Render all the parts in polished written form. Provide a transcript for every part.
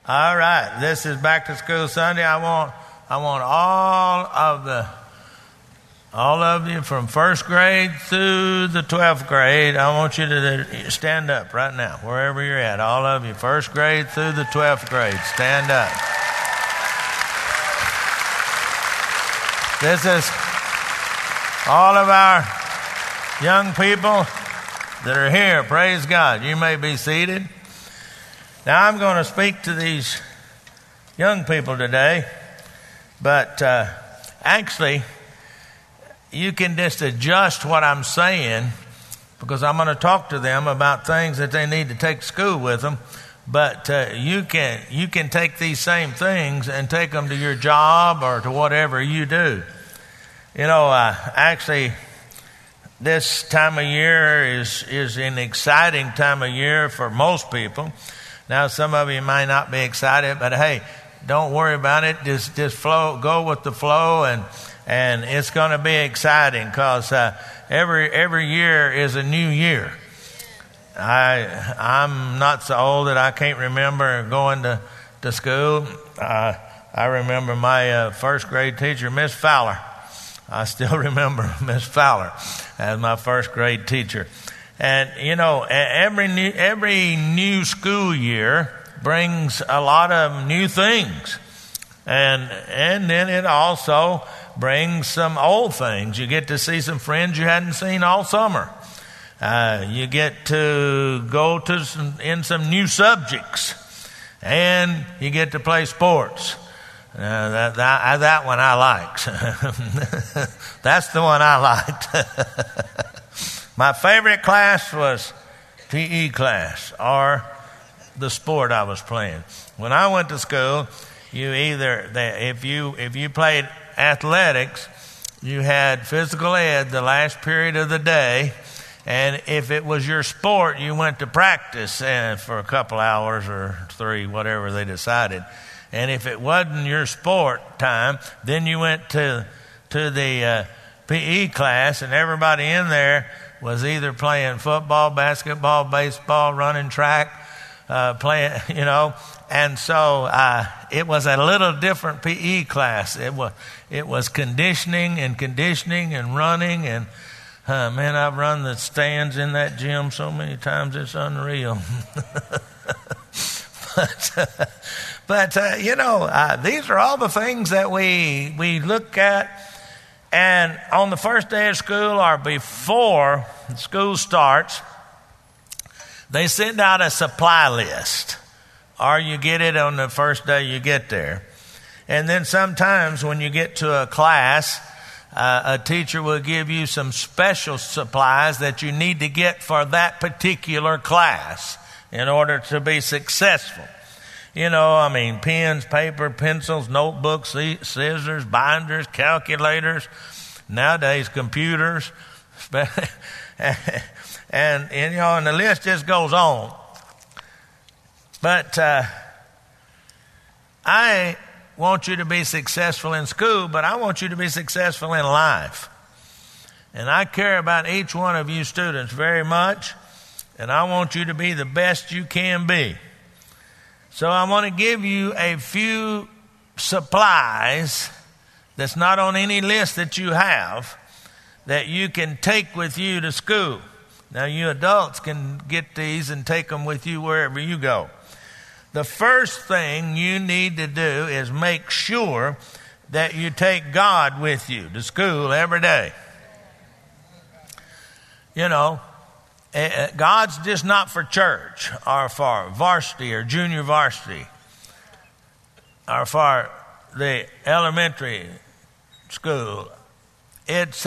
All right, this is Back to School Sunday. I want all of you from first grade through the 12th grade. I want you to stand up right now, wherever you're at. All of you, first grade through the 12th grade, stand up. This is all of our young people that are here. Praise God. You may be seated. Now, I'm going to speak to these young people today, but actually, you can just adjust what I'm saying because I'm going to talk to them about things that they need to take to school with them. But you can take these same things and take them to your job or to whatever you do. You know, actually, this time of year is an exciting time of year for most people. Now, some of you might not be excited, but hey, don't worry about it. Just go with the flow, and it's going to be exciting because every year is a new year. I'm not so old that I can't remember going to school. I remember my first grade teacher, Miss Fowler. I still remember Miss Fowler as my first grade teacher. And, you know, every new school year brings a lot of new things. And then it also brings some old things. You get to see some friends you hadn't seen all summer. You get to go to some new subjects. And you get to play sports. That one I liked. That's the one I liked. My favorite class was PE class, or the sport I was playing. When I went to school, if you played athletics, you had physical ed the last period of the day, and if it was your sport, you went to practice for a couple hours or 3, whatever they decided. And if it wasn't your sport time, then you went to the PE class, and everybody in there was either playing football, basketball, baseball, running track, and so it was a little different PE class. It was conditioning and running, and man, I've run the stands in that gym so many times it's unreal. But these are all the things that we look at. And on the first day of school or before school starts, they send out a supply list. Or you get it on the first day you get there. And then sometimes when you get to a class, a teacher will give you some special supplies that you need to get for that particular class in order to be successful. You know, I mean, pens, paper, pencils, notebooks, scissors, binders, calculators, nowadays computers, and the list just goes on. But I want you to be successful in school, but I want you to be successful in life. And I care about each one of you students very much, and I want you to be the best you can be. So I want to give you a few supplies that's not on any list that you have that you can take with you to school. Now, you adults can get these and take them with you wherever you go. The first thing you need to do is make sure that you take God with you to school every day. You know, God's just not for church or for varsity or junior varsity or for the elementary school. It's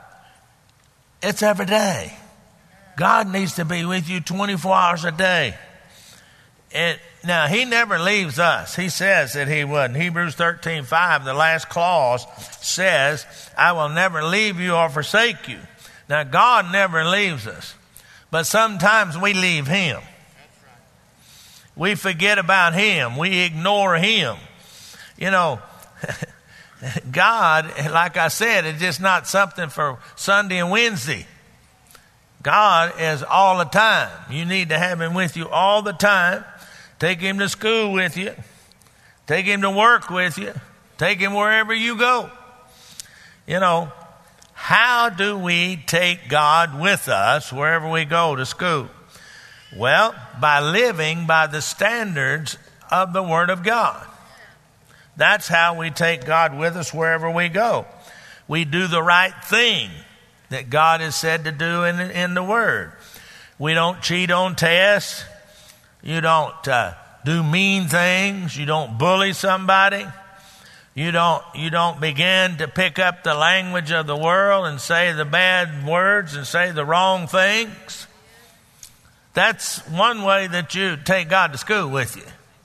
every day. God needs to be with you 24 hours a day. Now, he never leaves us. He says that he would. In Hebrews 13:5, the last clause says, I will never leave you or forsake you. Now, God never leaves us. But sometimes we leave him. We forget about him. We ignore him. You know, God, like I said, is just not something for Sunday and Wednesday. God is all the time. You need to have him with you all the time. Take him to school with you. Take him to work with you. Take him wherever you go. You know, how do we take God with us wherever we go to school? Well, by living by the standards of the Word of God. That's how we take God with us wherever we go. We do the right thing that God has said to do in the Word. We don't cheat on tests. You don't do mean things. You don't bully somebody. You don't begin to pick up the language of the world and say the bad words and say the wrong things. That's one way that you take God to school with you.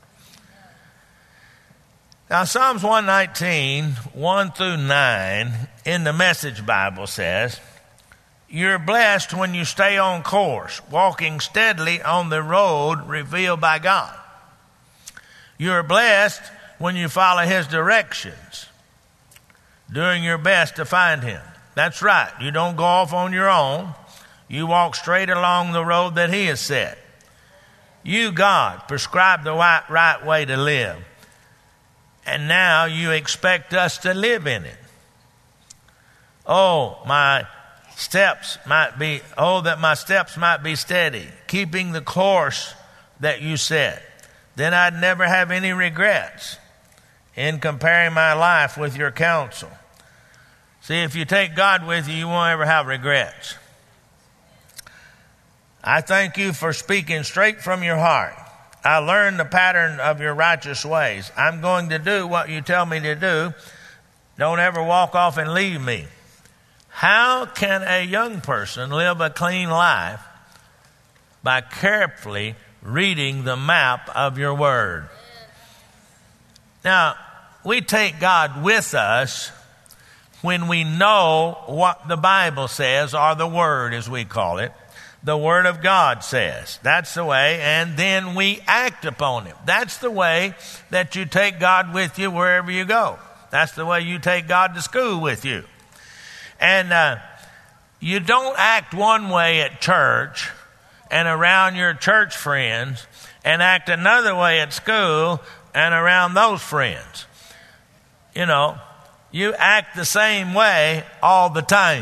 Now, Psalms 119, 1 through 9, in the Message Bible says, "You're blessed when you stay on course, walking steadily on the road revealed by God. You're blessed when you follow His directions, doing your best to find Him." That's right. You don't go off on your own. You walk straight along the road that He has set. You, God, prescribe the right way to live. And now you expect us to live in it. Oh, that my steps might be steady, keeping the course that you set. Then I'd never have any regrets in comparing my life with your counsel. See, if you take God with you, you won't ever have regrets. I thank you for speaking straight from your heart. I learned the pattern of your righteous ways. I'm going to do what you tell me to do. Don't ever walk off and leave me. How can a young person live a clean life? By carefully reading the map of your Word. Now, we take God with us when we know what the Bible says, or the Word as we call it. The Word of God says. That's the way, and then we act upon it. That's the way that you take God with you wherever you go. That's the way you take God to school with you. And you don't act one way at church and around your church friends and act another way at school and around those friends. You know, you act the same way all the time.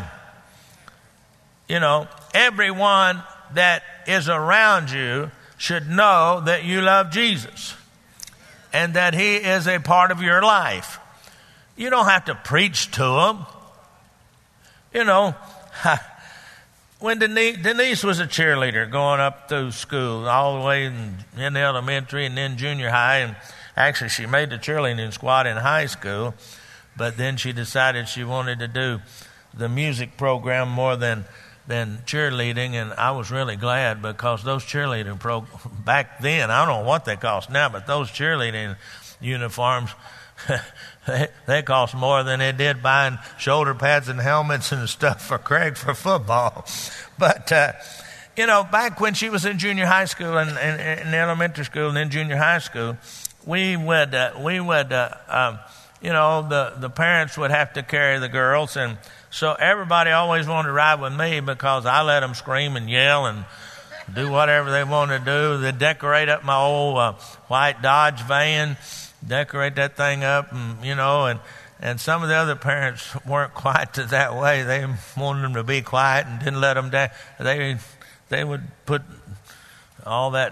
You know, everyone that is around you should know that you love Jesus and that He is a part of your life. You don't have to preach to them. You know, when Denise was a cheerleader going up through school, all the way in the elementary and then junior high, and actually she made the cheerleading squad in high school, but then she decided she wanted to do the music program more than cheerleading, and I was really glad because those cheerleading back then, I don't know what they cost now, but those cheerleading uniforms, they cost more than they did buying shoulder pads and helmets and stuff for Craig for football. But, you know, back when she was in junior high school and in elementary school and then junior high school, we would you know, the parents would have to carry the girls, and so everybody always wanted to ride with me because I let them scream and yell and do whatever they wanted to do. They decorate up my old white Dodge van, decorate that thing up, and you know, and some of the other parents weren't quite that way. They wanted them to be quiet and didn't let them down. They would put all that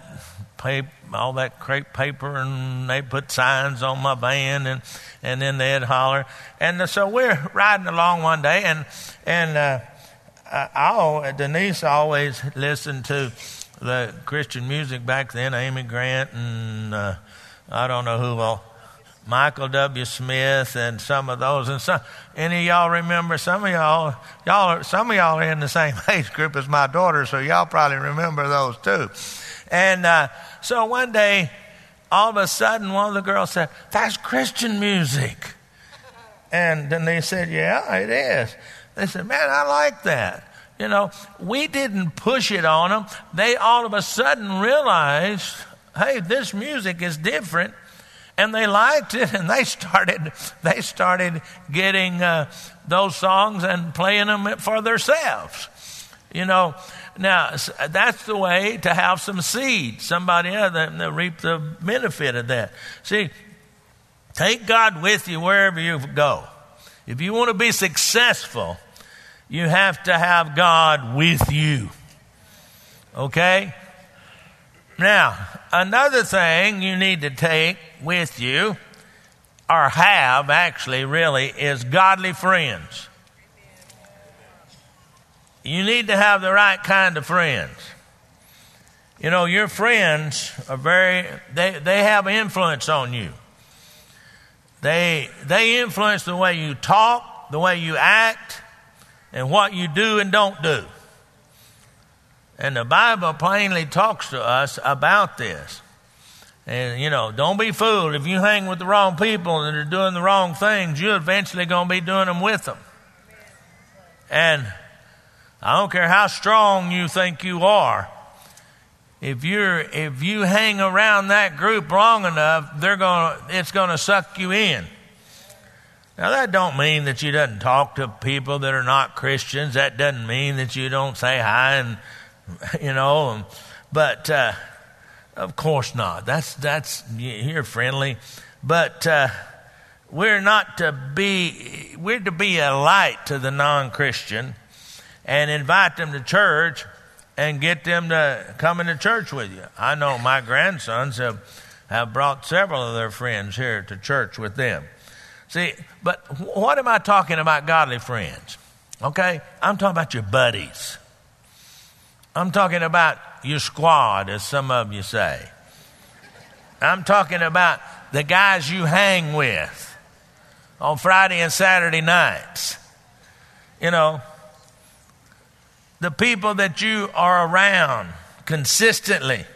crepe paper, and they put signs on my van, and then they'd holler. And so we're riding along one day, and Denise always listened to the Christian music back then, Amy Grant and I don't know who all, Michael W. Smith and some of those. And any of y'all remember? Some of y'all are in the same age group as my daughter, so y'all probably remember those too. And so one day, all of a sudden, one of the girls said, "That's Christian music." And then they said, "Yeah, it is." They said, "Man, I like that." You know, we didn't push it on them. They all of a sudden realized, hey, this music is different. And they liked it, and they started getting those songs and playing them for themselves. You know, now that's the way to have some seed. Somebody else that reap the benefit of that. See, Take God with you wherever you go. If you want to be successful, you have to have God with you. Okay? Now, another thing you need to take with you, or have actually really, is godly friends. You need to have the right kind of friends. You know, your friends are they have influence on you. They influence the way you talk, the way you act, and what you do and don't do. And the Bible plainly talks to us about this. And, you know, don't be fooled. If you hang with the wrong people that are doing the wrong things, you're eventually going to be doing them with them. And I don't care how strong you think you are. If you hang around that group long enough, it's going to suck you in. Now, that don't mean that you doesn't talk to people that are not Christians. That doesn't mean that you don't say hi and, you know, but of course not. That's you're friendly, but we're to be a light to the non-Christian and invite them to church and get them to come into church with you. I know my grandsons have brought several of their friends here to church with them. See, but what am I talking about godly friends? Okay, I'm talking about your buddies. I'm talking about your squad, as some of you say. I'm talking about the guys you hang with on Friday and Saturday nights. You know, the people that you are around consistently.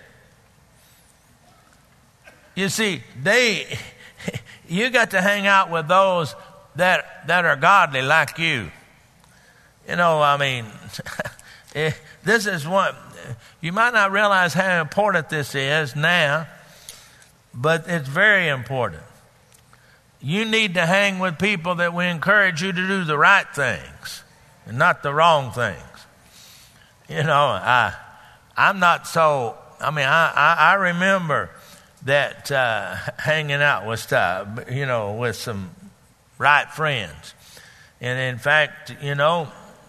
You see, you got to hang out with those that are godly like you. You know, I mean, this is one, you might not realize how important this is now, but it's very important. You need to hang with people that will encourage you to do the right things and not the wrong things. You know, I'm not so, I remember that hanging out with, with some right friends. And in fact, you know,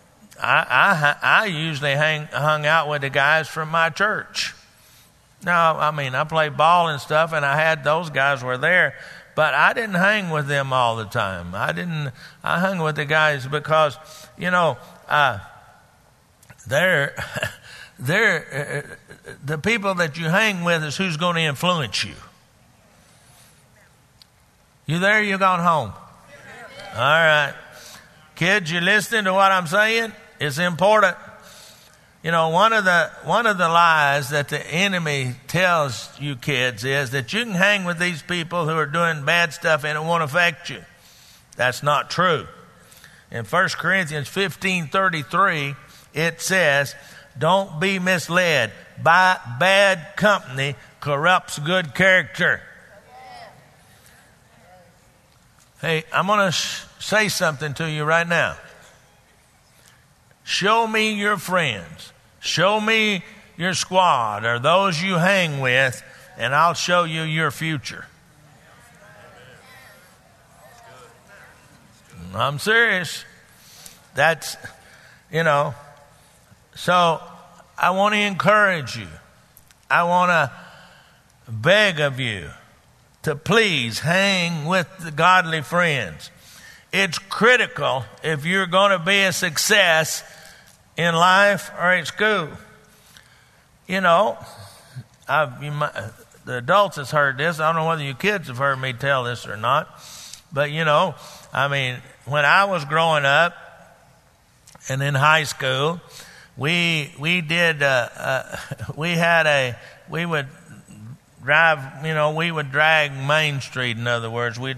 I usually hung out with the guys from my church. Now, I played ball and stuff, and I had those guys were there, but I didn't hang with them all the time. I hung with the guys because, you know, they're the people that you hang with is who's going to influence you. You there? You gone home? All right. Kids, you listening to what I'm saying? It's important. You know, one of the lies that the enemy tells you kids is that you can hang with these people who are doing bad stuff and it won't affect you. That's not true. In 1 Corinthians 15:33, it says, don't be misled. Bad company corrupts good character. Hey, I'm going to say something to you right now. Show me your friends. Show me your squad or those you hang with, and I'll show you your future. I'm serious. That's, you know. So I want to encourage you. I want to beg of you to please hang with the godly friends. It's critical if you're going to be a success in life or at school. You know, the adults has heard this. I don't know whether you kids have heard me tell this or not. But, you know, when I was growing up and in high school, we would drive, you know, we would drag Main Street, in other words. Over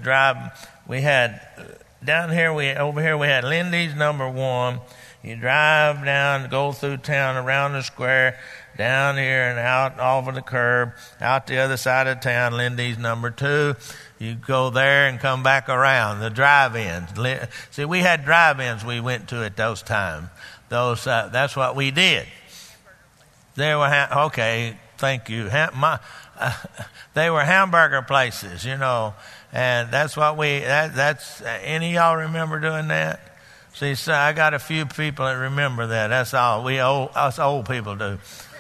here we had Lindy's number 1. You drive down, go through town, around the square, down here and out over the curb, out the other side of town, Lindy's number 2. You go there and come back around, the drive-ins. See, we had drive-ins we went to at those times. That's what we did. Okay, thank you. they were hamburger places, you know. And that's what any of y'all remember doing that? See, so I got a few people that remember that. That's all. Us old people do.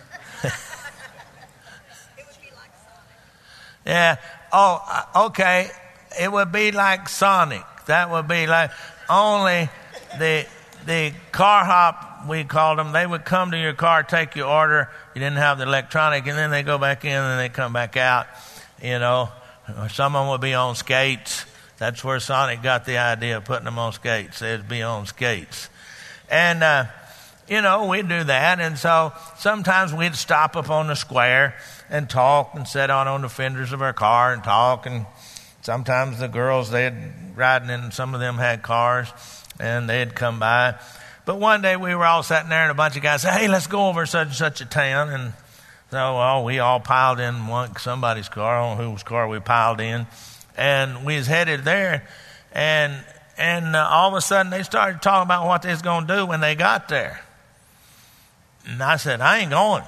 Yeah. Oh, okay. It would be like Sonic. That would be like only the car hop, we called them. They would come to your car, take your order. You didn't have the electronic, and then they go back in and they come back out. You know, or some of them would be on skates. That's where Sonic got the idea of putting them on skates. They'd be on skates, and you know, we'd do that. And so sometimes we'd stop up on the square and talk and sit on the fenders of our car and talk. And sometimes the girls, they'd riding in, some of them had cars, and they'd come by. But one day we were all sitting there, and a bunch of guys said, "Hey, let's go over such and such a town." And so, well, we all piled in somebody's car, I don't know whose car we piled in, and we was headed there. And all of a sudden they started talking about what they was going to do when they got there. And I said, "I ain't going."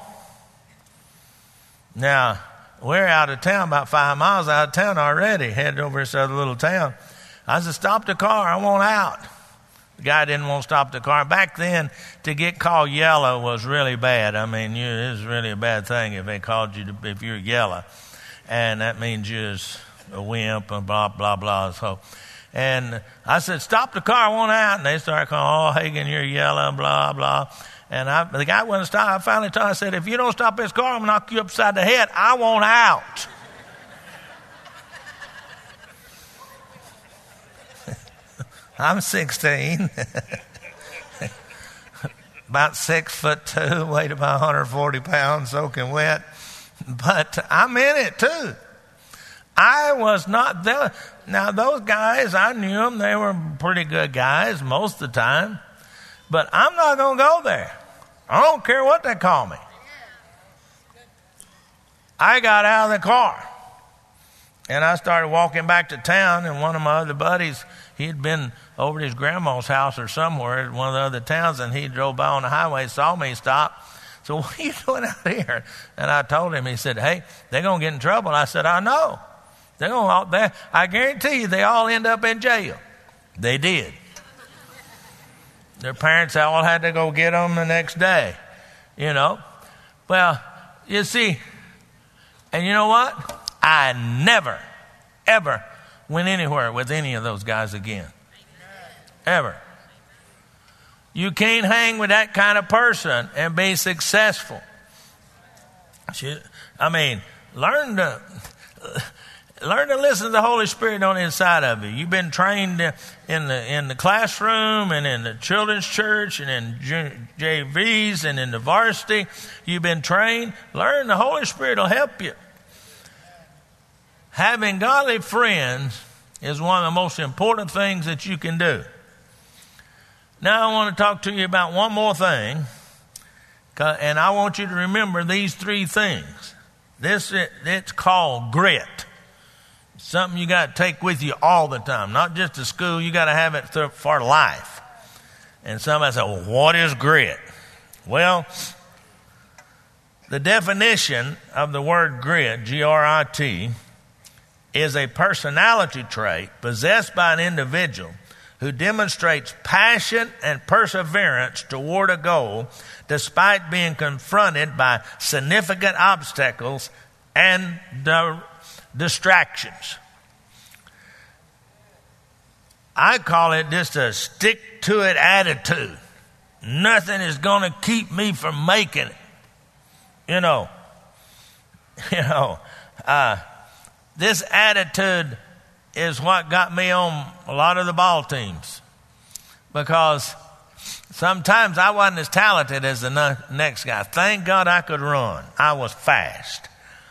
Now, we're out of town, about 5 miles out of town already, headed over this other little town. I said, "Stop the car, I want out." The guy didn't want to stop the car. Back then, to get called yellow was really bad. I mean, it was really a bad thing if they called you, if you're yellow. And that means you're a wimp and blah, blah, blah. So, and I said, "Stop the car, I want out." And they started calling, "Oh, Hagen, you're yellow, blah, blah." And the guy wouldn't stop. I finally told him, I said, "If you don't stop this car, I'm going to knock you upside the head. I want out." I'm 16, about 6'2", weighed about 140 pounds, soaking wet. But I'm in it too. I was not there. Now, those guys, I knew them. They were pretty good guys most of the time. But I'm not going to go there. I don't care what they call me. I got out of the car. And I started walking back to town, and one of my other buddies, he'd been over to his grandma's house or somewhere in one of the other towns, and he drove by on the highway, saw me, stopped. So, "What are you doing out here?" And I told him. He said, "Hey, they're going to get in trouble." I said, "I know. They're going to. I guarantee you, they all end up in jail." They did. Their parents all had to go get them the next day, you know. Well, you see, and you know what? I never, ever went anywhere with any of those guys again. Ever. You can't hang with that kind of person and be successful. I mean, learn to listen to the Holy Spirit on the inside of you. You've been trained in the classroom and in the children's church and in JVs and in the varsity. You've been trained. Learn the Holy Spirit will help you. Having godly friends is one of the most important things that you can do. Now I want to talk to you about one more thing, and I want you to remember these 3 things. It's called grit. It's something you got to take with you all the time, not just to school. You got to have it for life. And somebody said, "Well, what is grit?" Well, the definition of the word grit, G-R-I-T, is a personality trait possessed by an individual who demonstrates passion and perseverance toward a goal despite being confronted by significant obstacles and distractions. I call it just a stick-to-it attitude. Nothing is going to keep me from making it. This attitude is what got me on a lot of the ball teams, because sometimes I wasn't as talented as the next guy. Thank God I could run. I was fast.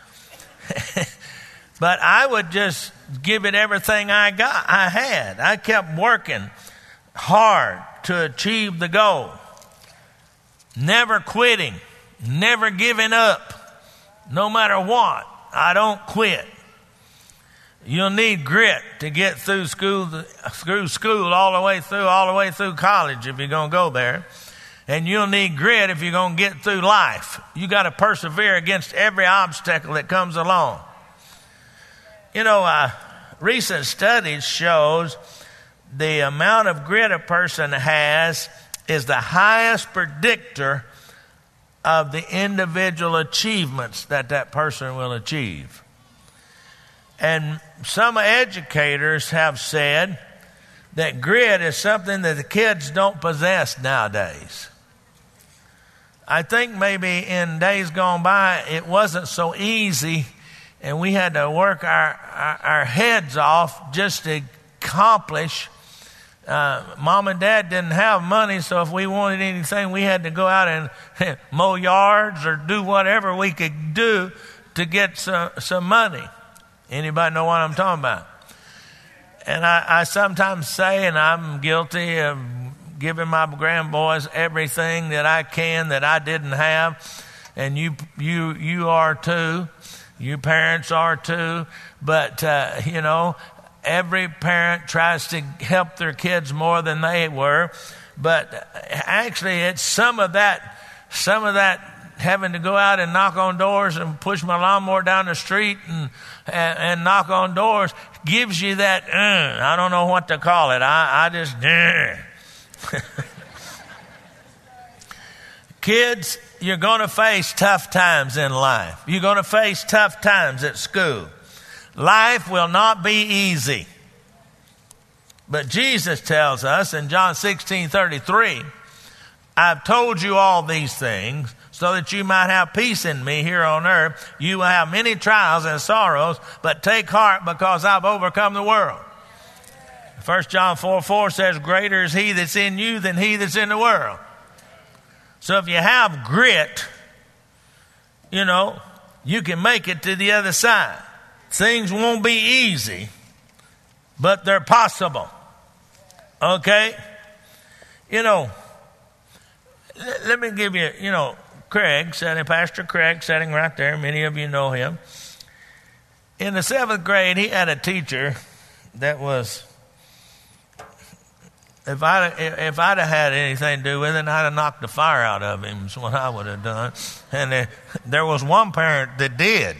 But I would just give it everything I had. I kept working hard to achieve the goal. Never quitting. Never giving up. No matter what, I don't quit. You'll need grit to get through school all the way through college if you're going to go there. And you'll need grit if you're going to get through life. You got to persevere against every obstacle that comes along. You know, recent studies shows the amount of grit a person has is the highest predictor of the individual achievements that person will achieve. And some educators have said that grit is something that the kids don't possess nowadays. I think maybe in days gone by it wasn't so easy, and we had to work our heads off just to accomplish. Mom and Dad didn't have money, so if we wanted anything, we had to go out and mow yards or do whatever we could do to get some money. Anybody know what I'm talking about? And I sometimes say, and I'm guilty of giving my grandboys everything that I can that I didn't have, and you are too. You parents are too. But you know, every parent tries to help their kids more than they were. But actually, it's some of that having to go out and knock on doors and push my lawnmower down the street and knock on doors gives you that, I don't know what to call it. I just, Kids, you're going to face tough times in life. You're going to face tough times at school. Life will not be easy. But Jesus tells us in John 16:33, I've told you all these things so that you might have peace in me here on earth. You will have many trials and sorrows, but take heart because I've overcome the world. 1 John 4:4 says, greater is he that's in you than he that's in the world. So if you have grit, you know, you can make it to the other side. Things won't be easy, but they're possible. Okay? You know, let me give you, you know, Pastor Craig sitting right there. Many of you know him. In the 7th grade, he had a teacher that was, if I'd have had anything to do with it, I'd have knocked the fire out of him, is what I would have done. And there was one parent that did.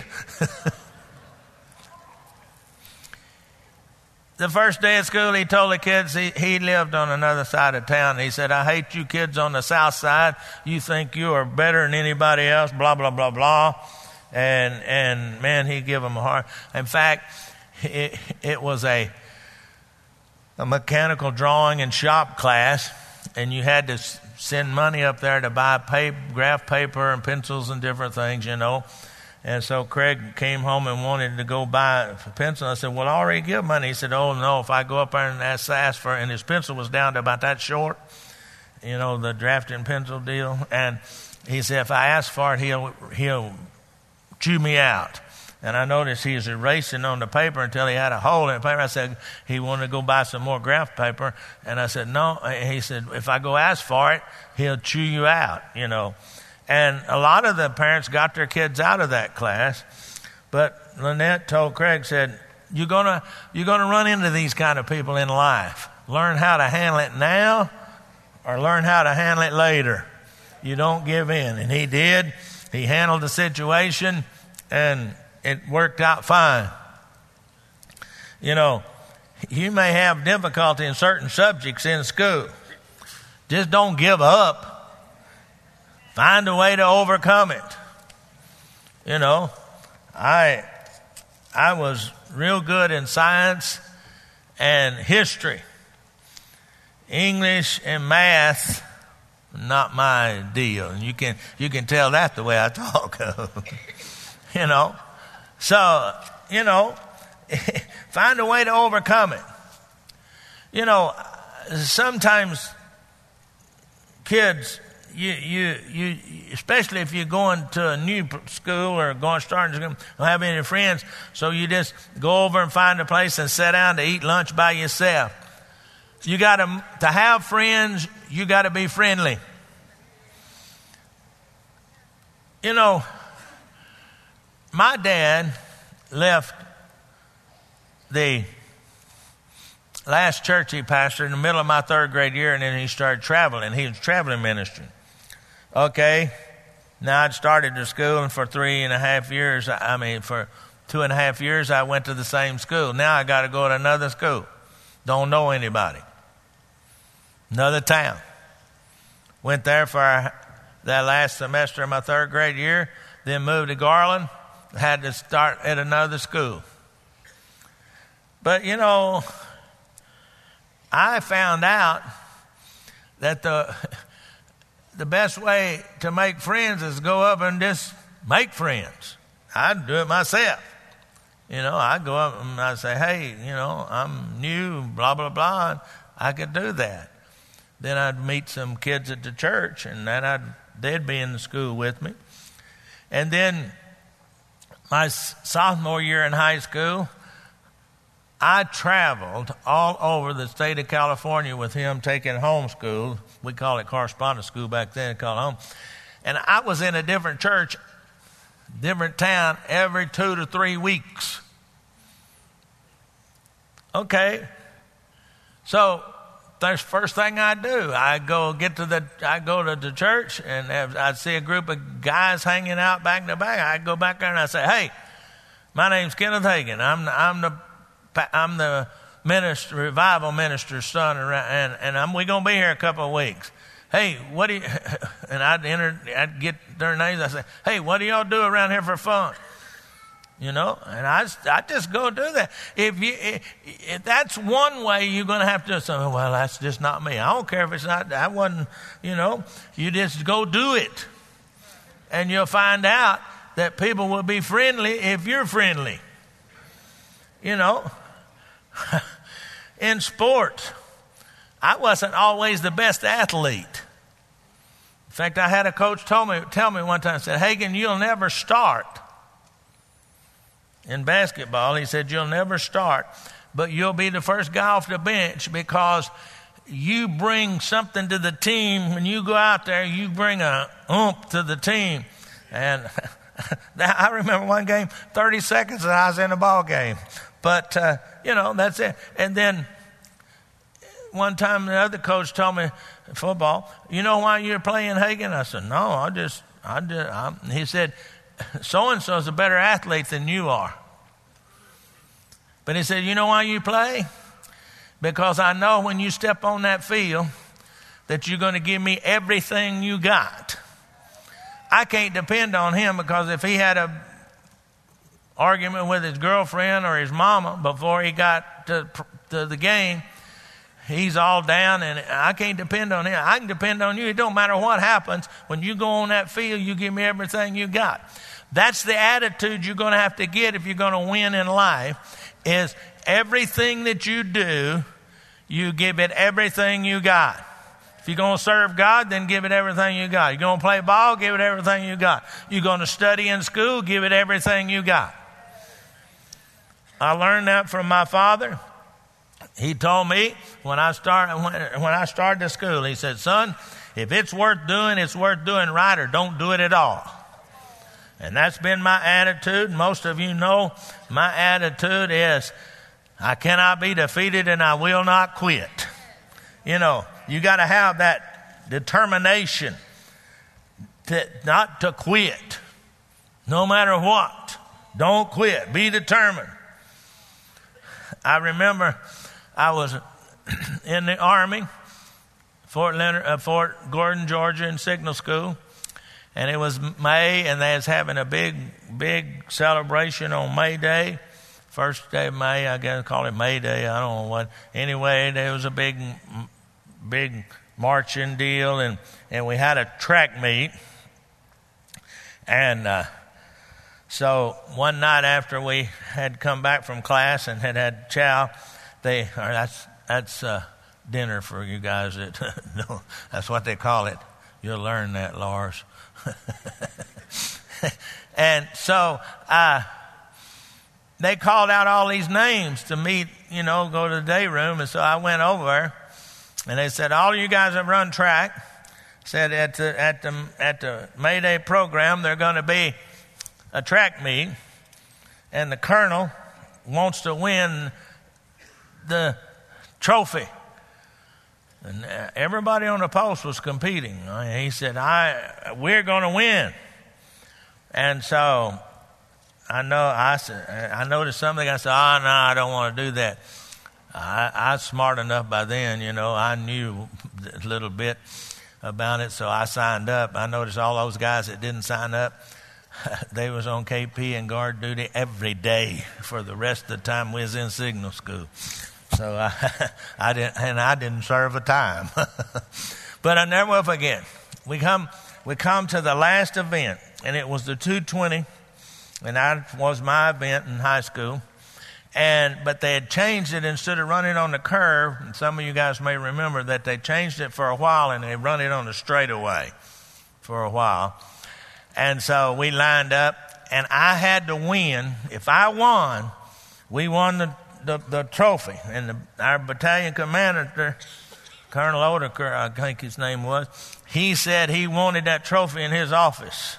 The first day of school, he told the kids he lived on another side of town. He said, I hate you kids on the south side. You think you are better than anybody else, blah, blah, blah, blah. And man, he gave them a hard. In fact, it was a mechanical drawing and shop class, and you had to send money up there to buy graph paper and pencils and different things, you know. And so Craig came home and wanted to go buy a pencil. I said, well, I already give money. He said, oh, no, if I go up there and ask for it. And his pencil was down to about that short, you know, the drafting pencil deal. And he said, if I ask for it, he'll chew me out. And I noticed he was erasing on the paper until he had a hole in the paper. I said, he wanted to go buy some more graph paper. And I said, no. He said, if I go ask for it, he'll chew you out, you know. And a lot of the parents got their kids out of that class. But Lynette told Craig, said, you're gonna run into these kind of people in life. Learn how to handle it now or learn how to handle it later. You don't give in. And he did. He handled the situation and it worked out fine. You know, you may have difficulty in certain subjects in school. Just don't give up. Find a way to overcome it. You know, I was real good in science and history. English and math, not my deal. And you can tell that the way I talk. You know. So, you know, find a way to overcome it. You know, sometimes kids, you especially if you're going to a new school or starting school, don't have any friends, so you just go over and find a place and sit down to eat lunch by yourself. You got to have friends. You got to be friendly. You know, my dad left the last church he pastored in the middle of my third grade year, and then he started traveling. He was traveling ministry. Okay. Now I'd started to school, and for 3.5 years, for 2.5 years, I went to the same school. Now I got to go to another school. Don't know anybody. Another town. Went there for that last semester of my third grade year, then moved to Garland, had to start at another school. But, I found out that the best way to make friends is go up and just make friends. I'd do it myself. I'd go up and I'd say, hey, I'm new, blah, blah, blah. And I could do that. Then I'd meet some kids at the church, and then they'd be in the school with me. And then my sophomore year in high school, I traveled all over the state of California with him taking homeschool. We call it correspondence school back then, called home. And I was in a different church, different town every 2 to 3 weeks. Okay. So that's the first thing I do. I go to the church, and I'd see a group of guys hanging out back to back. I'd go back there and I say, hey, my name's Kenneth Hagin. I'm the minister, revival minister's son, and we're going to be here a couple of weeks. Hey, what do you, and I'd get their names. I say, hey, what do y'all do around here for fun? And I just go do that. If that's one way, you're going to have to say, well, that's just not me. I don't care if it's not, I wasn't, you just go do it. And you'll find out that people will be friendly if you're friendly. In sports, I wasn't always the best athlete. In fact, I had a coach tell me one time, said, Hagin, you'll never start. In basketball, he said, you'll never start, but you'll be the first guy off the bench because you bring something to the team. When you go out there, you bring a oomph to the team. And I remember one game, 30 seconds, and I was in the ball game. But, that's it. And then one time the other coach told me, football, you know why you're playing, Hagin? I said, no, he said, so-and-so is a better athlete than you are. But he said, you know why you play? Because I know when you step on that field that you're going to give me everything you got. I can't depend on him, because if he had a argument with his girlfriend or his mama before he got to the game, he's all down, and I can't depend on him. I can depend on you. It don't matter what happens. When you go on that field, you give me everything you got. That's the attitude you're going to have to get if you're going to win in life, is everything that you do, you give it everything you got. If you're going to serve God, then give it everything you got. You're going to play ball, give it everything you got. You're going to study in school, give it everything you got. I learned that from my father. He told me when I started the school, he said, son, if it's worth doing right, or don't do it at all. And that's been my attitude. Most of you know my attitude is, I cannot be defeated and I will not quit. You got to have that determination not to quit. No matter what, don't quit. Be determined. I remember I was in the Army, Fort Gordon, Georgia, in Signal School. And it was May, and they was having a big celebration on May Day. First day of May, I guess call it May Day, I don't know what. Anyway, there was a big marching deal, and we had a track meet. And so one night after we had come back from class and had chow, that's dinner for you guys that no, that's what they call it. You'll learn that, Lars. And so they called out all these names to meet, go to the day room. And so I went over, and they said, all of you guys have run track, said at the May Day program, there's going to be a track meet, and the colonel wants to win the trophy. And everybody on the post was competing. He said, we're going to win. And so I noticed something. I said, no, I don't want to do that. I was smart enough by then, I knew a little bit about it, so I signed up. I noticed all those guys that didn't sign up, they was on KP and guard duty every day for the rest of the time we was in signal school. So I didn't serve a time. But I never will forget. We come to the last event, and it was the 220, and that was my event in high school. But they had changed it instead of running on the curve. And some of you guys may remember that they changed it for a while, and they run it on the straightaway for a while. And so we lined up, and I had to win. If I won, we won the trophy. And our battalion commander, Colonel Odeker, I think his name was, he said he wanted that trophy in his office.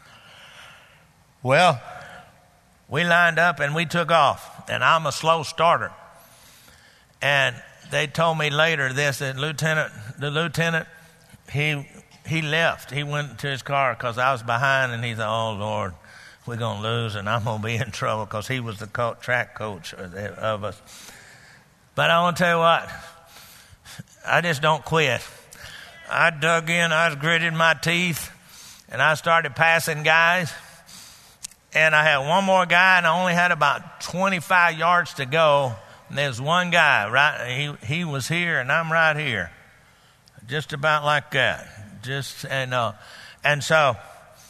Well, we lined up and we took off, and I'm a slow starter. And they told me later this, that the lieutenant, he left. He went to his car because I was behind, and he thought, oh, Lord, we're going to lose, and I'm going to be in trouble, because he was the track coach of us. But I want to tell you what, I just don't quit. I dug in, I was gritting my teeth, and I started passing guys. And I had one more guy, and I only had about 25 yards to go. And there's one guy, right? He was here, and I'm right here. Just about like that. And so,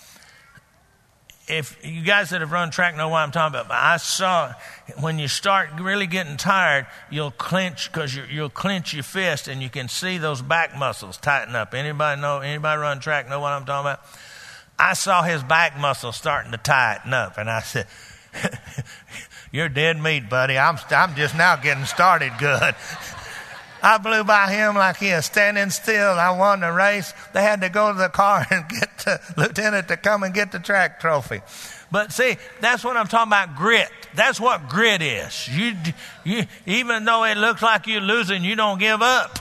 if you guys that have run track know what I'm talking about, but I saw when you start really getting tired, you'll clench, because you'll clench your fist, and you can see those back muscles tighten up. Anybody run track know what I'm talking about? I saw his back muscles starting to tighten up, and I said, you're dead meat, buddy. I'm just now getting started good. I blew by him like he was standing still. I won the race. They had to go to the car and get the lieutenant to come and get the track trophy. But see, that's what I'm talking about, grit. That's what grit is. You even though it looks like you're losing, you don't give up.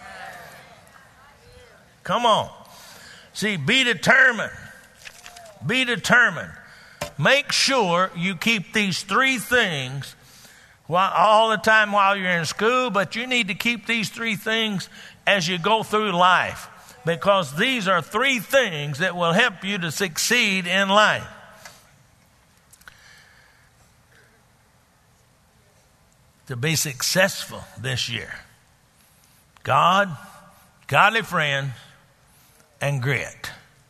Come on. See, be determined. Be determined. Make sure you keep these three things all the time while you're in school, but you need to keep these three things as you go through life, because these are three things that will help you to succeed in life. To be successful this year: God, godly friends, and grit.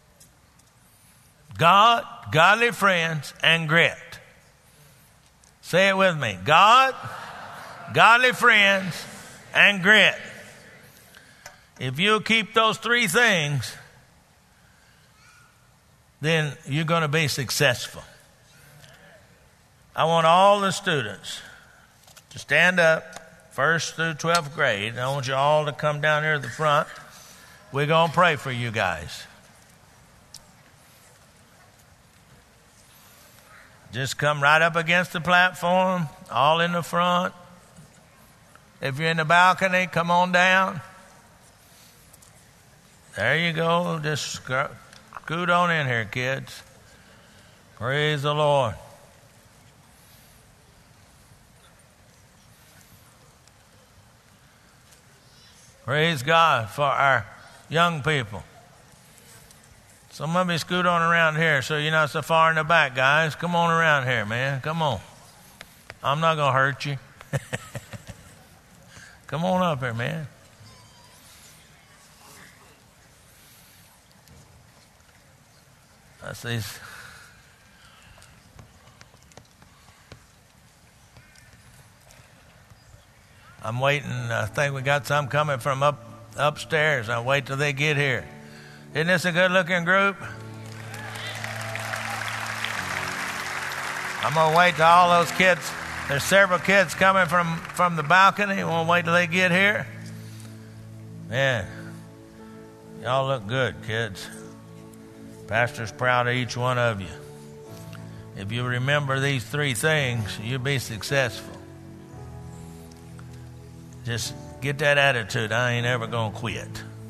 God, godly friends, and grit. Say it with me. God, godly friends, and grit. If you'll keep those three things, then you're going to be successful. I want all the students to stand up, 1st through 12th grade. I want you all to come down here to the front. We're going to pray for you guys. Just come right up against the platform, all in the front. If you're in the balcony, come on down. There you go. Just scoot on in here, kids. Praise the Lord. Praise God for our young people. Some of you scoot on around here so you're not so far in the back, guys. Come on around here, man. Come on. I'm not going to hurt you. Come on up here, man. I see. I'm waiting. I think we got some coming from upstairs. I'll wait till they get here. Isn't this a good-looking group? I'm going to wait till all those kids. There's several kids coming from the balcony. We'll wait till they get here. Man, y'all look good, kids. Pastor's proud of each one of you. If you remember these three things, you'll be successful. Just get that attitude. I ain't ever going to quit.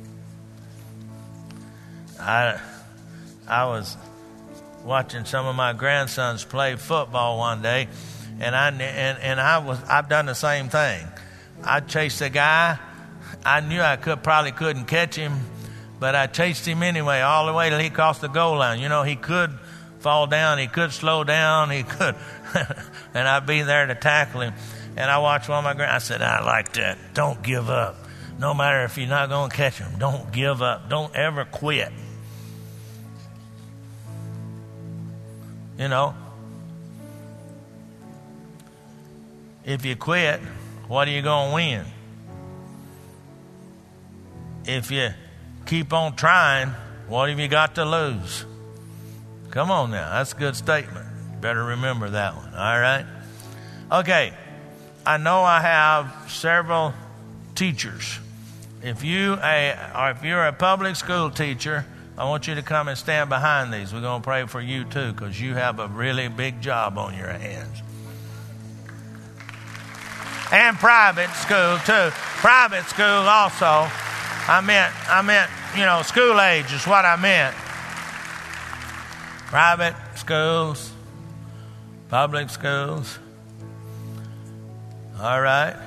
I was watching some of my grandsons play football one day, and I've done the same thing. I chased a guy. I knew I probably couldn't catch him, but I chased him anyway, all the way till he crossed the goal line. You know, he could fall down, he could slow down, he could, and I'd be there to tackle him. And I watched one of my I said, I like that. Don't give up. No matter if you're not going to catch him, don't give up. Don't ever quit. You know, if you quit, what are you going to win? If you keep on trying, what have you got to lose? Come on now. That's a good statement. Better remember that one. All right? Okay. I know I have several teachers. If you're a public school teacher, I want you to come and stand behind these. We're going to pray for you too, because you have a really big job on your hands. And private school too. Private school also. I meant, school age is what I meant. Private schools, public schools. All right.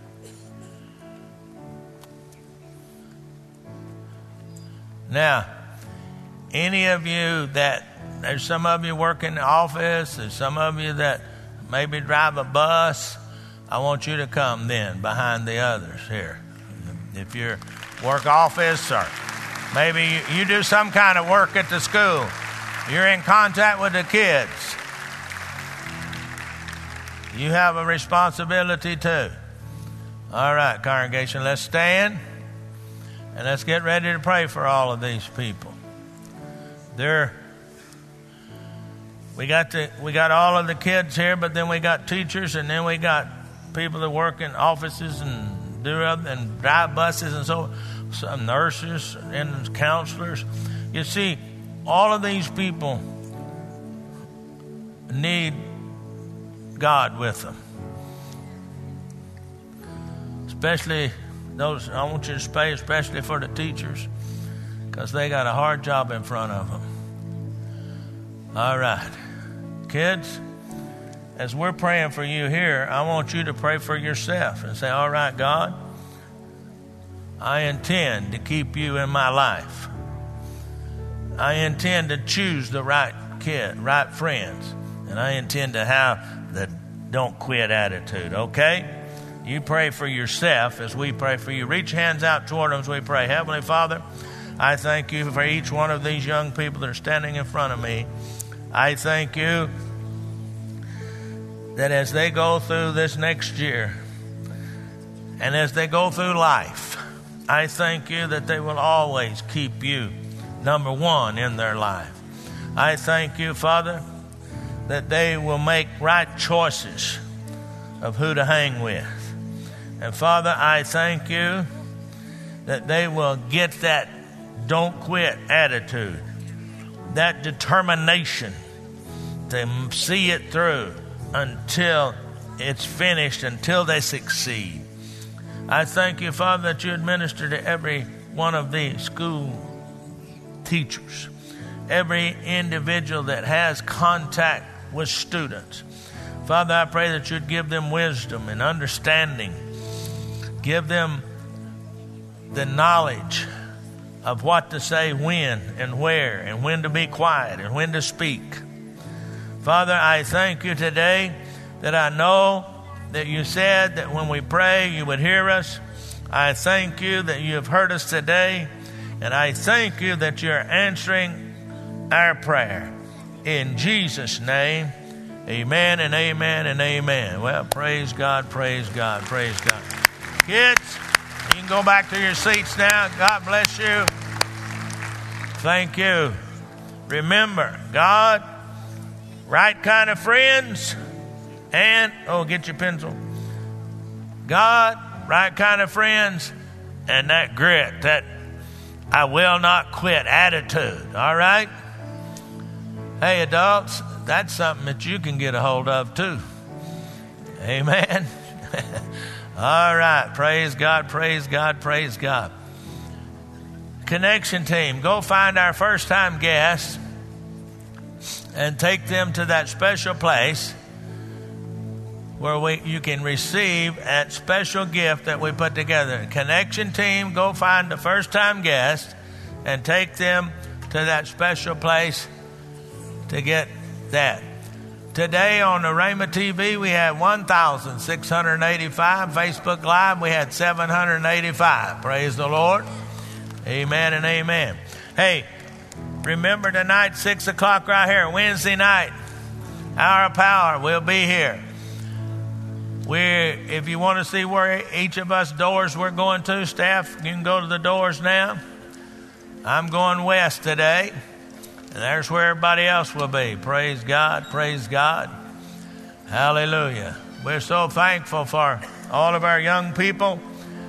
Now, any of you there's some of you work in the office, there's some of you that maybe drive a bus, I want you to come then behind the others here. If you work office or maybe you do some kind of work at the school, you're in contact with the kids. You have a responsibility too. All right, congregation, let's stand and let's get ready to pray for all of these people. We got all of the kids here, but then we got teachers, and then we got people that work in offices and drive buses and some nurses and counselors. You see, all of these people need God with them. Especially those, I want you to pray especially for the teachers, because they got a hard job in front of them. All right. Kids, as we're praying for you here, I want you to pray for yourself and say, all right, God, I intend to keep you in my life. I intend to choose the right friends. And I intend to have the don't quit attitude, okay? You pray for yourself as we pray for you. Reach hands out toward them as we pray. Heavenly Father, I thank you for each one of these young people that are standing in front of me. I thank you that as they go through this next year and as they go through life, I thank you that they will always keep you number one in their life. I thank you, Father, that they will make right choices of who to hang with. And Father, I thank you that they will get that don't quit attitude, that determination to see it through until it's finished, until they succeed. I thank you, Father, that you administer to every one of the school teachers, every individual that has contact with students. Father, I pray that you'd give them wisdom and understanding. Give them the knowledge of what to say when and where, and when to be quiet and when to speak. Father, I thank you today that I know that you said that when we pray, you would hear us. I thank you that you have heard us today, and I thank you that you're answering our prayer. In Jesus' name, amen and amen and amen. Well, praise God, praise God, praise God. Kids, you can go back to your seats now. God bless you. Thank you. Remember, God, right kind of friends, and, get your pencil. God, right kind of friends, and that grit, that I will not quit attitude. All right? Hey, adults, that's something that you can get a hold of too. Amen. All right. Praise God, praise God, praise God. Connection team, go find our first-time guests and take them to that special place where you can receive that special gift that we put together. Connection team, go find the first-time guest and take them to that special place to get that. Today on the Rhema TV, we had 1,685. Facebook Live, we had 785. Praise the Lord. Amen and amen. Hey, remember tonight, 6 o'clock right here, Wednesday night, Hour of Power. We'll be here. If you want to see where each of us doors we're going to, staff, you can go to the doors now. I'm going west today, and there's where everybody else will be. Praise God, praise God. Hallelujah. We're so thankful for all of our young people.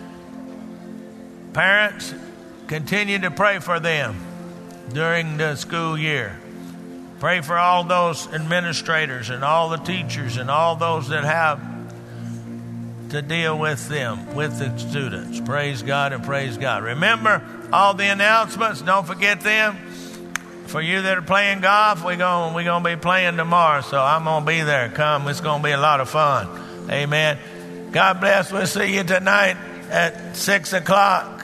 Parents, continue to pray for them during the school year. Pray for all those administrators and all the teachers and all those that have to deal with them, with the students. Praise God and praise God. Remember all the announcements. Don't forget them. For you that are playing golf, we're gonna be playing tomorrow, so I'm gonna be there. Come, it's gonna be a lot of fun. Amen. God bless. We'll see you tonight at 6 o'clock.